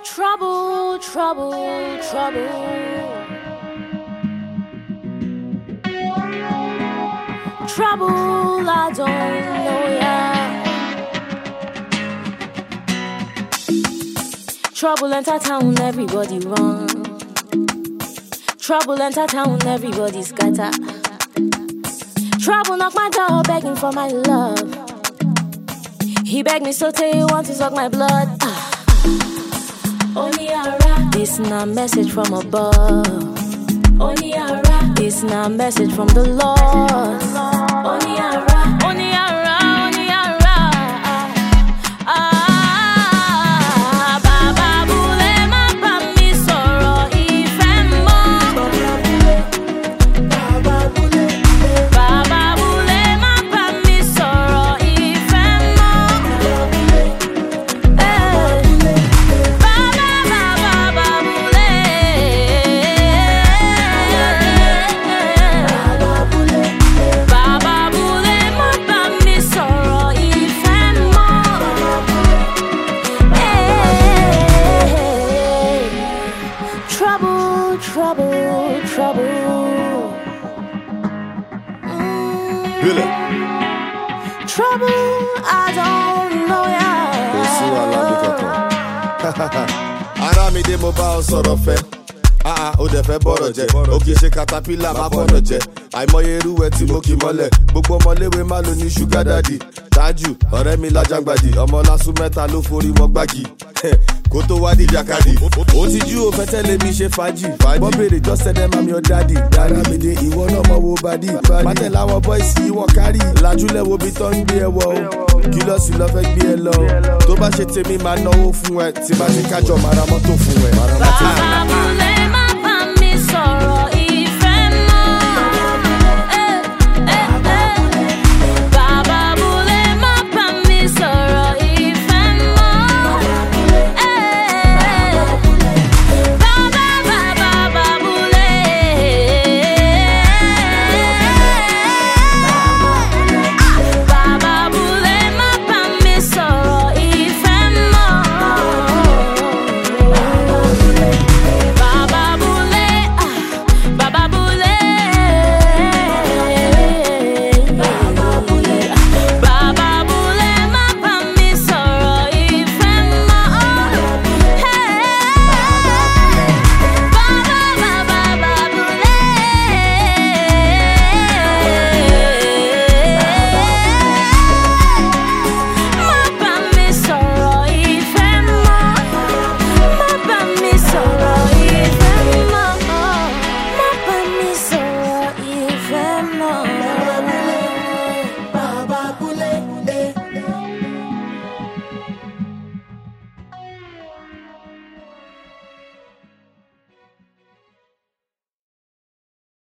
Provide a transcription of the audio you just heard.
Trouble, trouble, trouble. Trouble, I don't know ya. Trouble enter town, everybody run. Trouble enter town, everybody scatter. Trouble knock my door, begging for my love. He begged me so tell you want to suck my blood. Oniara, this not message from above. Oniara, this not message from the Lord. Oniara, Oniara, Oniara. Baba bule ma pa mi sọ̀rọ̀ ìfẹ́ mọ́. Baba bule ma pa mi sọ̀rọ̀ ìfẹ́ mọ́. Trouble, trouble. Trouble, I don't know ya. Ara mi de mo bá ọ sọ̀rọ̀ fẹ́. Ó dẹ̀ fẹ́ bọ̀rọ̀ jẹ́. Ó kì í ṣe katapila má bọ̀nà jẹ́. Àìmọye irú ẹ̀ tí mo kì mọ́lẹ̀. Gbogbo ọmọléwé má lo ní ṣúgà dádì. Tájù, ọ̀rẹ́ mi lájàngbàdì. Ọmọ lásù mẹ́ta ló forí wọ gbági. Kó tó wá di jàkadì. Ó ti jú òfẹ́ tẹ́lẹ̀ mi ṣe fàájì. Wọ́n béèrè just tell them I'm your daddy. Dára mi dé ìwọ náà mọ̀ wo bàdí. Pátẹ̀ láwọn bọ́ìsì ìwọ kárì. Làjúlẹ̀ wo bí tọ́ ń gbé ẹ wọ o. Kí lọ sí lọ fẹ́ gbé ẹ lọ o. Tó bá ṣe tèmi máa náwó fún ẹ. Tí bá ti kájọ máa ra mọ́tò fún ẹ. Baba bule